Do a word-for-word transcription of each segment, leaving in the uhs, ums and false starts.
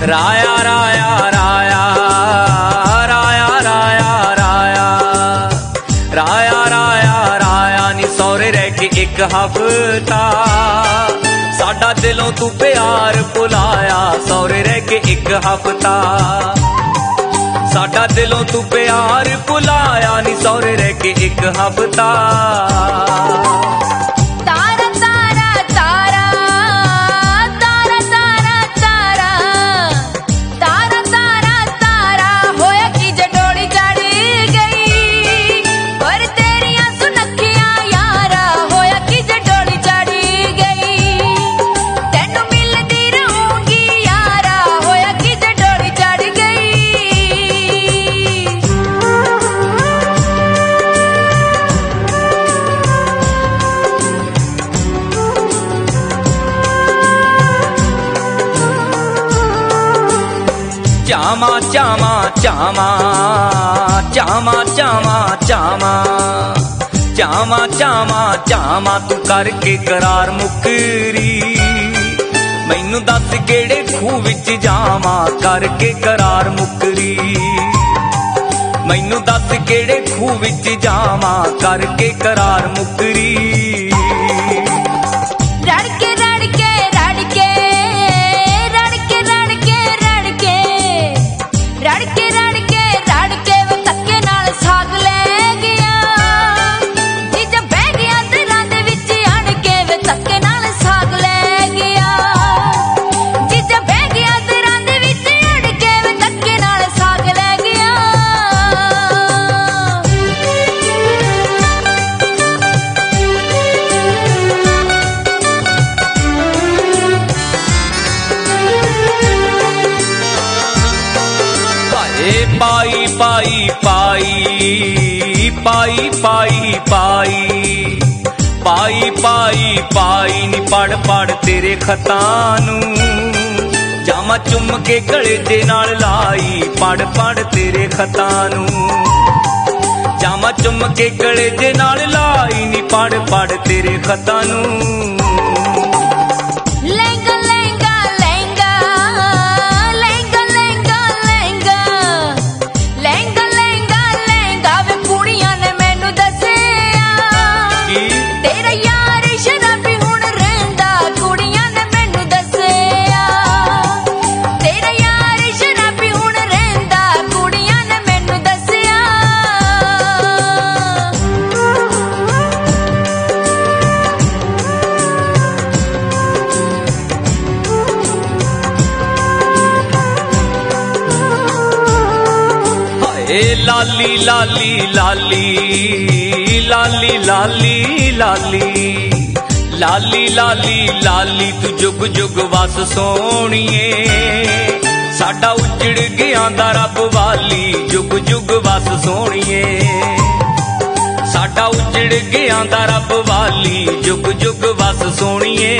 राया राया राया राया राया राया राया राया राया नी सौरे रह के एक हफ्ता साडा दिलों तू प्यार भुलाया सौरे रह के एक हफ्ता साडा दिलों तू प्यार भुलाया नी सौरे रह के एक हफ्ता चामा चामा चामा चामा चामा चामा चामा चामा चामा तू करके करार मुकरी मैनू दस केड़े खूह विच जावा करके करार मुकरी मैनू दस केड़े खूह विच जावा करके करार मुकरी पाई पाई पाई पाई पाई पाई पाई पाई पाई नी पढ़ पढ़ तेरे खतानू जामा चुम के गले दे नाल लाई पढ़ पढ़ तेरे खतानू जामा चुम के गले दे नाल लाई नी पढ़ पढ़ तेरे खतानू लाली लाली लाली लाली लाली लाली लाली लाली लाली तू जुग जुग वस सोहणीए साडा उजड़ गया दा रब वाली जुग जुग वस सोहणीए साडा उजड़ गया दा रब वाली जुग जुग वस सोहणीए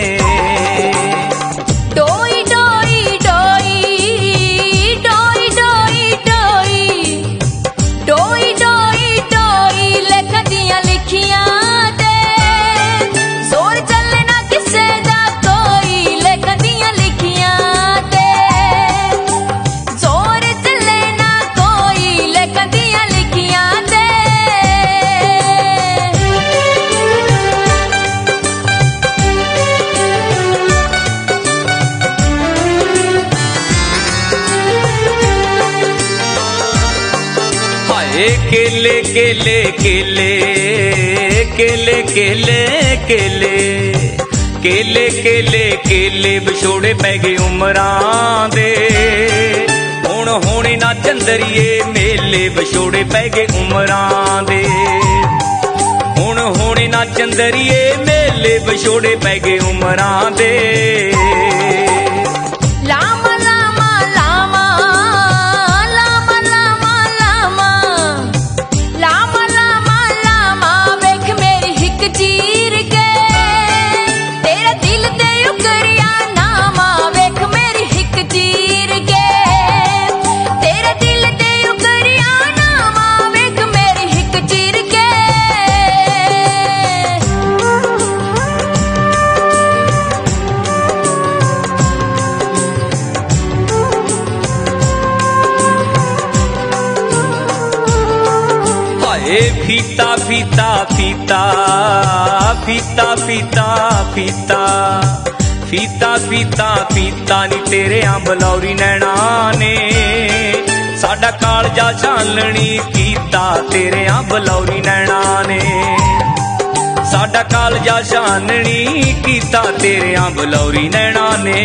केले केले केले केले केले केले केले केले केले विछोड़े पै गए उमरां दे हुण होने ना चंदरिए मेले विछोड़े पै गए उमरां दे हुण होने ना चंदरिए मेले विछोड़े पै गए उमरां दे ਭਾਏ ਫੀਤਾ ਫੀਤਾ ਫੀਤਾ ਫੀਤਾ ਫੀਤਾ ਫੀਤਾ ਫੀਤਾ ਫੀਤਾ ਫੀਤਾ ਨੀ ਤੇਰੇ ਅੰਬਲੌਰੀ ਨੈਣਾ ਨੇ ਸਾਡਾ ਕਾਲਜਾ ਛਾਲਣੀ ਕੀਤਾ ਤੇਰੇ ਅੰਬਲੌਰੀ ਨੈਣਾ ਨੇ ਸਾਡਾ ਕਾਲਜਾ ਛਾਨਣੀ ਕੀਤਾ ਤੇਰੇ ਅੰਬਲੌਰੀ ਨੈਣਾ ਨੇ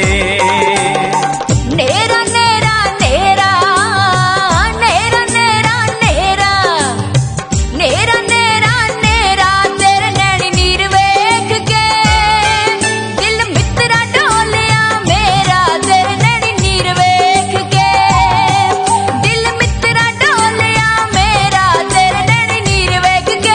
ਨੇਰਾ ਨੇਰਾ ਨੇਰਾ ਨੇਰਾ ਨੇਰਾ ਨੇਰਾ ਨੇਰਾ ਨੇਰਾ ਨੇਰਾ ਤੇਰੇ ਨੈਣੀ ਨੀਰ ਵੇਖ ਕੇ ਦਿਲ ਮਿੱਤਰਾ ਡੋਲਿਆ ਮੇਰਾ ਤੇਰੇ ਨੈਣੀ ਨੀਰ ਵੇਖ ਕੇ ਦਿਲ ਮਿੱਤਰਾ ਡੋਲਿਆ ਮੇਰਾ ਤੇਰੇ ਨੈਣੀ ਨੀਰ ਵੇਖ ਕੇ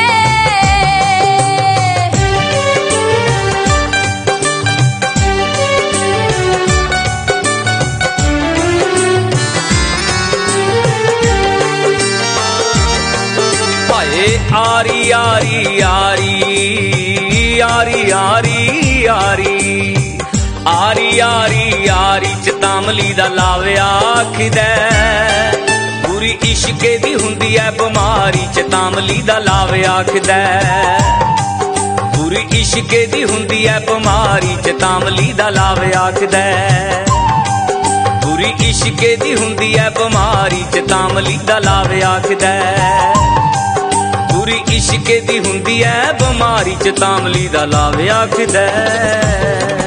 ਆਰੀ ਆਰੀ ਆਰੀ ਆਰੀ ਆਰੀ ਆਰੀ ਆਰੀ ਆਰੀ ਆਰੀ ਚਤਾਮਲੀ ਦਾ ਲਾਵਿਆ ਆਖਦਾ ਪੂਰੀ ਇਸ਼ਕੇ ਦੀ ਹੁੰਦੀ ਐ ਬਿਮਾਰੀ ਚਤਾਮਲੀ ਦਾ ਲਾਵਿਆ ਆਖਦਾ ਪੂਰੀ ਇਸ਼ਕੇ ਦੀ ਹੁੰਦੀ ਐ ਬਿਮਾਰੀ ਚਤਾਮਲੀ ਦਾ ਲਾਵਿਆ ਆਖਦਾ ਪੂਰੀ ਇਸ਼ਕੇ ਦੀ ਹੁੰਦੀ ਐ ਬਿਮਾਰੀ ਚਤਾਮਲੀ ਦਾ ਲਾਵਿਆ ਆਖਦਾ ਪੂਰੀ ਇਸ਼ਕੇ ਦੀ ਹੁੰਦੀ ਐ ਬਿਮਾਰੀ ਚਤਾਮਲੀ ਦਾ ਲਾਵਿਆ ਆਖਦਾ